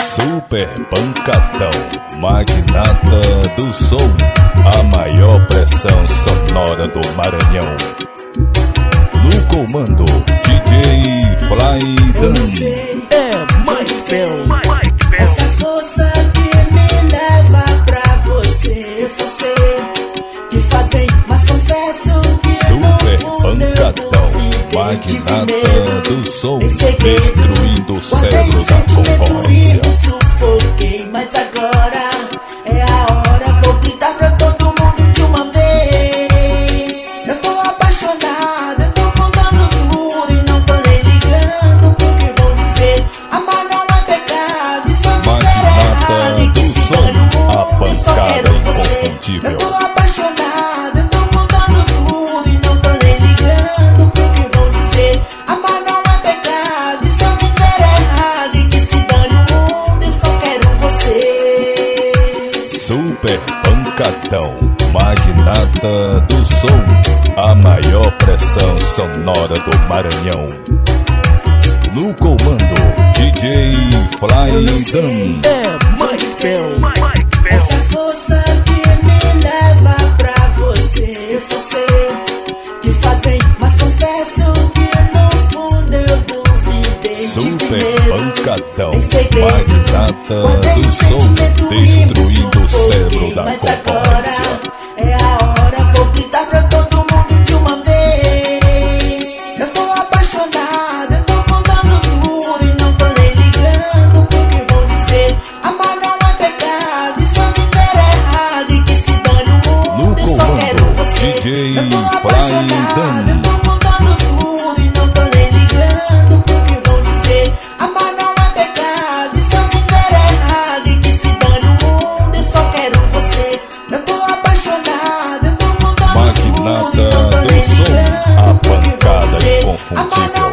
Super pancadão, magnata do som, a maior pressão sonora do Maranhão. No comando, DJ Fly Dan. É Mike Bell. Essa força que me leva pra você, eu só sei que faz bem, mas confesso que Super pancadão, magnata do som, destruindo o cérebro da concorrência. Sufoquei, mas agora é a hora, vou gritar pra todo mundo de uma vez. Eu tô apaixonado, eu tô contando tudo e não tô nem ligando porque vou dizer. Amar não é pecado, estou de Magnata do som, a pancada inconfundível. Eu tô apaixonado, eu tô contando tudo e não tô nem ligando porque vou dizer. Amar não é pecado, estou de errado e que se dane o mundo, eu só quero você. Super pancadão, magnata do som, a maior pressão sonora do Maranhão. No comando, DJ Fly Dan. É Mike Bell. Essa força que me leva pra você, eu só sei que faz bem, mas confesso que no fundo eu duvidei. Super pancadão, magnata do som, destruindo o cérebro da concorrência. É a hora, vou gritar pra todo mundo de uma vez. Eu tô apaixonado, eu tô contando tudo e não tô nem ligando porque vou dizer. Amar não é pecado, estou de errado e que se dane o mundo. No comando, DJ Fly Dan. Eu tô contando tudo e não tô nem ligando porque vou dizer. Amar não é pecado, estou de errado e que se dane o mundo, eu só quero você. Eu tô apaixonado, eu tô contando tudo e não tô Magnata nem do som, ligando a porque vou pancada dizer. inconfundível.